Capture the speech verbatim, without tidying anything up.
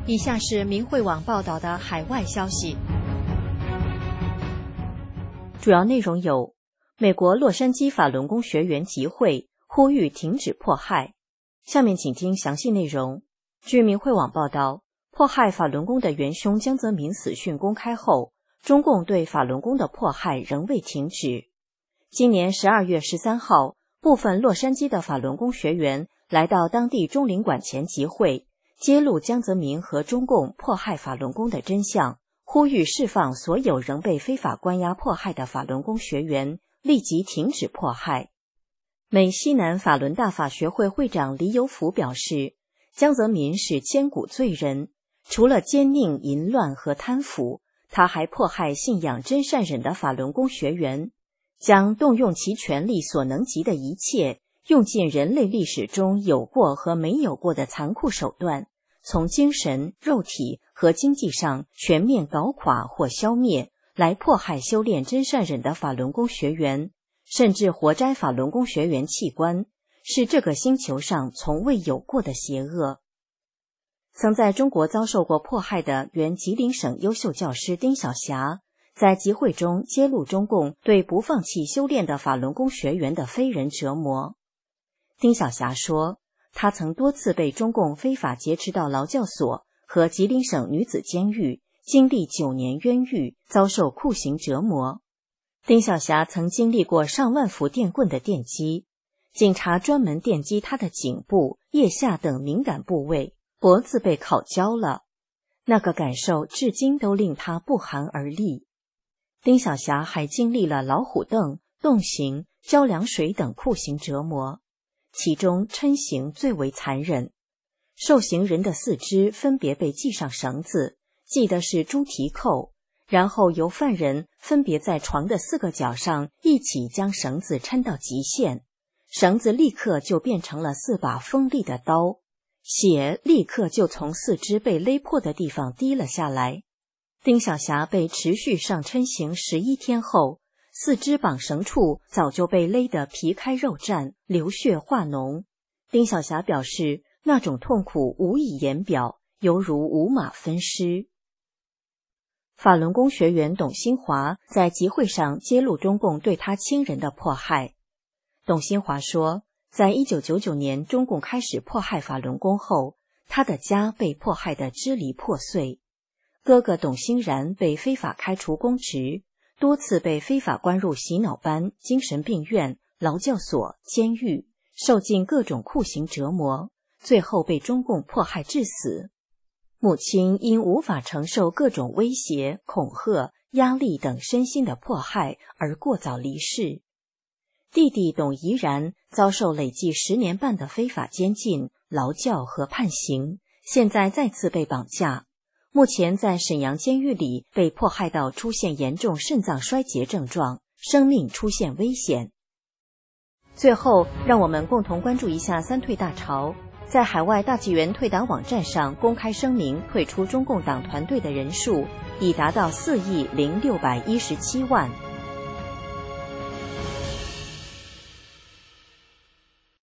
以下是明慧网报道的海外消息。 主要内容有：美国洛杉矶法轮功学员集会呼吁停止迫害。下面请听详细内容。据明慧网报道，迫害法轮功的元凶江泽民死讯公开后，中共对法轮功的迫害仍未停止。今年十二月十三号，部分洛杉矶的法轮功学员来到当地中领馆前集会，揭露江泽民和中共迫害法轮功的真相，呼吁释放所有仍被非法关押迫害的法轮功学员，立即停止迫害。美西南法轮大法学会会长李有福表示，江泽民是千古罪人，除了奸佞、淫乱和贪腐，他还迫害信仰真善忍的法轮功学员，将动用其权力所能及的一切，用尽人类历史中有过和没有过的残酷手段，从精神、肉体和经济上全面搞垮或消灭，来迫害修炼真善忍的法轮功学员，甚至活摘法轮功学员器官，是这个星球上从未有过的邪恶。曾在中国遭受过迫害的原吉林省优秀教师丁晓霞，在集会中揭露中共对不放弃修炼的法轮功学员的非人折磨。丁晓霞说，他曾多次被中共非法劫持到劳教所和吉林省女子监狱，经历九年冤狱，遭受酷刑折磨。丁晓霞曾经历过上万伏电棍的电击，警察专门电击他的颈部、腋下等敏感部位，脖子被烤焦了，那个感受至今都令他不寒而栗。丁晓霞还经历了老虎凳、冻刑、浇凉水等酷刑折磨，其中嗔刑最为残忍。受刑人的四肢分别被系上绳子，系的是猪蹄扣，然后由犯人分别在床的四个角上一起将绳子抻到极限，绳子立刻就变成了四把锋利的刀，血立刻就从四肢被勒破的地方滴了下来。丁晓霞被持续上嗔刑十一天后，四肢绑绳处早就被勒得皮开肉绽，流血化脓。丁晓霞表示，那种痛苦无以言表，犹如五马分尸。法轮功学员董新华在集会上揭露中共对他亲人的迫害。董新华说，在一九九九年中共开始迫害法轮功后，他的家被迫害得支离破碎。哥哥董欣然被非法开除公职，多次被非法关入洗脑班、精神病院、劳教所、监狱，受尽各种酷刑折磨，最后被中共迫害致死。母亲因无法承受各种威胁、恐吓、压力等身心的迫害而过早离世。弟弟董怡然遭受累计十年半的非法监禁、劳教和判刑，现在再次被绑架，目前在沈阳监狱里被迫害到出现严重肾脏衰竭症状，生命出现危险。最后，让我们共同关注一下三退大潮。在海外大纪元退党网站上公开声明退出中共党团队的人数已达到四亿零六百一十七万。